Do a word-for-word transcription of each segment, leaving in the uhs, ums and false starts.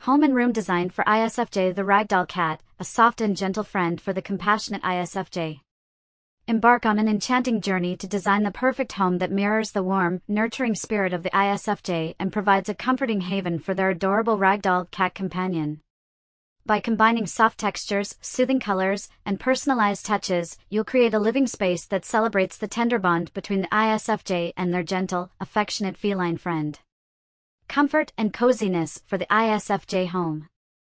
Home and room designed for I S F J. The Ragdoll Cat, a soft and gentle friend for the compassionate I S F J. Embark on an enchanting journey to design the perfect home that mirrors the warm, nurturing spirit of the I S F J and provides a comforting haven for their adorable ragdoll cat companion. By combining soft textures, soothing colors, and personalized touches, you'll create a living space that celebrates the tender bond between the I S F J and their gentle, affectionate feline friend. Comfort and coziness for the I S F J home.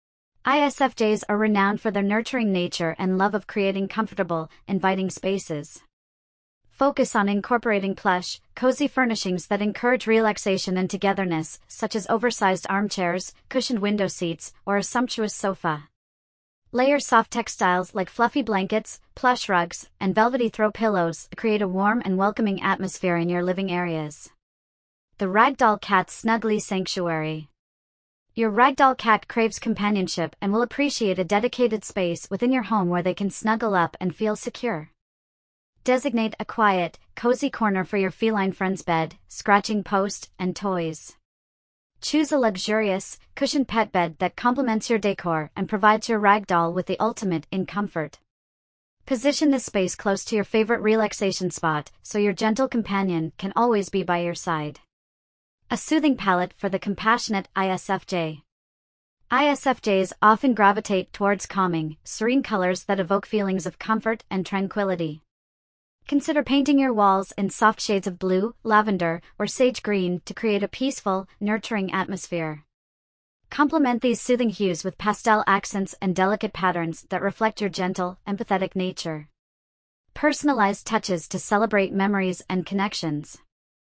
I S F Js are renowned for their nurturing nature and love of creating comfortable, inviting spaces. Focus on incorporating plush, cozy furnishings that encourage relaxation and togetherness, such as oversized armchairs, cushioned window seats, or a sumptuous sofa. Layer soft textiles like fluffy blankets, plush rugs, and velvety throw pillows to create a warm and welcoming atmosphere in your living areas. The Ragdoll Cat's Snuggly Sanctuary. Your ragdoll cat craves companionship and will appreciate a dedicated space within your home where they can snuggle up and feel secure. Designate a quiet, cozy corner for your feline friend's bed, scratching post, and toys. Choose a luxurious, cushioned pet bed that complements your decor and provides your ragdoll with the ultimate in comfort. Position this space close to your favorite relaxation spot so your gentle companion can always be by your side. A soothing palette for the compassionate I S F J. I S F Js often gravitate towards calming, serene colors that evoke feelings of comfort and tranquility. Consider painting your walls in soft shades of blue, lavender, or sage green to create a peaceful, nurturing atmosphere. Complement these soothing hues with pastel accents and delicate patterns that reflect your gentle, empathetic nature. Personalized touches to celebrate memories and connections.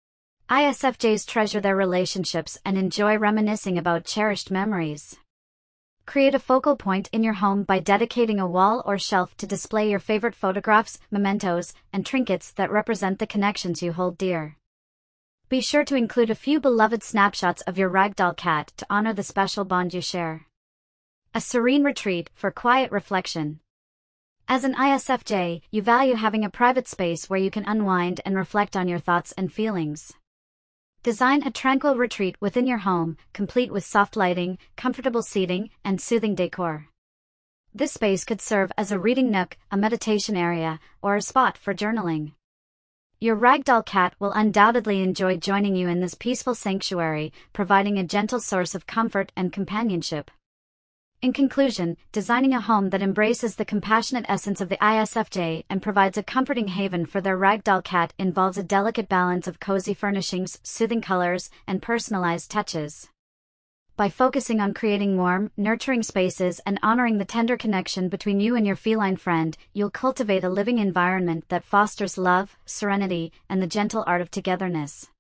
I S F Js treasure their relationships and enjoy reminiscing about cherished memories. Create a focal point in your home by dedicating a wall or shelf to display your favorite photographs, mementos, and trinkets that represent the connections you hold dear. Be sure to include a few beloved snapshots of your ragdoll cat to honor the special bond you share. A serene retreat for quiet reflection. As an I S F J, you value having a private space where you can unwind and reflect on your thoughts and feelings. Design a tranquil retreat within your home, complete with soft lighting, comfortable seating, and soothing decor. This space could serve as a reading nook, a meditation area, or a spot for journaling. Your ragdoll cat will undoubtedly enjoy joining you in this peaceful sanctuary, providing a gentle source of comfort and companionship. In conclusion, designing a home that embraces the compassionate essence of the I S F J and provides a comforting haven for their ragdoll cat involves a delicate balance of cozy furnishings, soothing colors, and personalized touches. By focusing on creating warm, nurturing spaces and honoring the tender connection between you and your feline friend, you'll cultivate a living environment that fosters love, serenity, and the gentle art of togetherness.